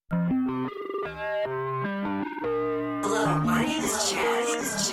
Hello, my name is Chaz.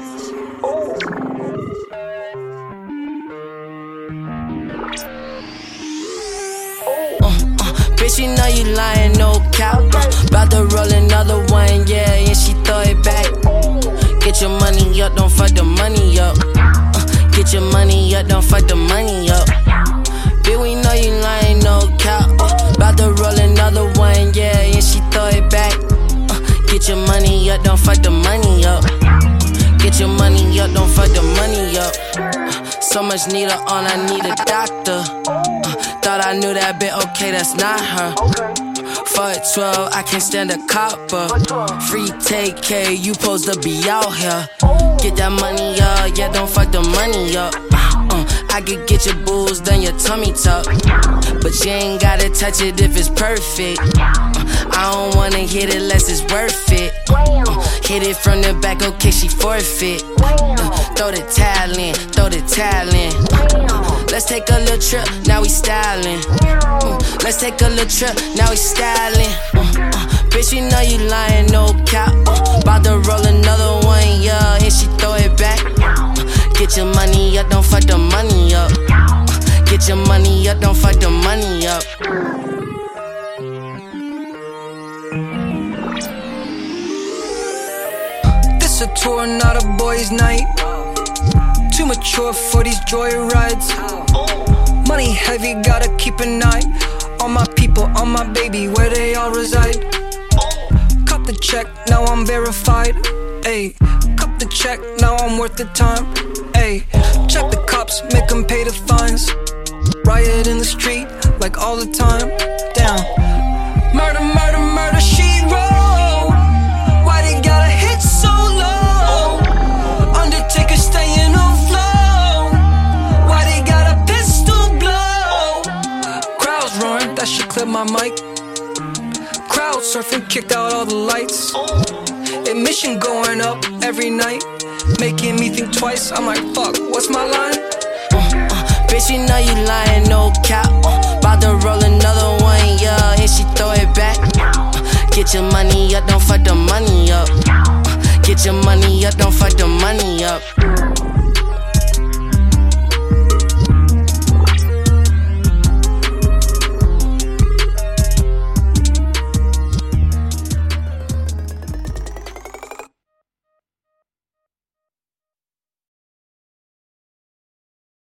Bitch, you know you lying, no cap. About to roll another one, yeah, and she throw it back. Get your money up, don't fuck the money up. Get your money up, don't fuck the money up. Bitch, we know you lying, no cap. About to roll another one, yeah, and she throw it back. Get your money up, don't fuck the money up. Get your money up, don't fuck the money up. So much need her on, I need a doctor. Thought I knew that bitch, okay, that's not her. Fuck 12, I can't stand a copper. Free take K, you supposed to be out here. Get that money up, yeah, don't fuck the money up. I could get your booze, then your tummy tuck. But you ain't gotta touch it if it's perfect. I don't wanna hit it unless it's worth it. Hit it from the back, okay, she forfeit. Throw the talent, throw the talent. Let's take a little trip, now we styling. Let's take a little trip, now we styling. Bitch, you know you lying, no cap. About to roll another one, yeah, and she throw it back. Get your money up, don't fuck the money up. Get your money up, don't fuck the money up. This a tour, not a boys' night. Too mature for these joyrides. Money heavy, gotta keep an eye on my people, on my baby, where they all reside. Cut the check, now I'm verified. Ayy, cut the check, now I'm worth the time. Ayy, check the cops, make them pay the fines. Riot in the street, like all the time. Down. Murder, murder, murder, she wrote. Why they gotta hit so low? Undertaker staying on flow. Why they got a pistol blow? Crowds roaring, that shit clip my mic. Crowd surfing, kicked out all the lights. Admission going up every night, making me think twice. I'm like, fuck, what's my line? Bitch, you know you lying, no cap.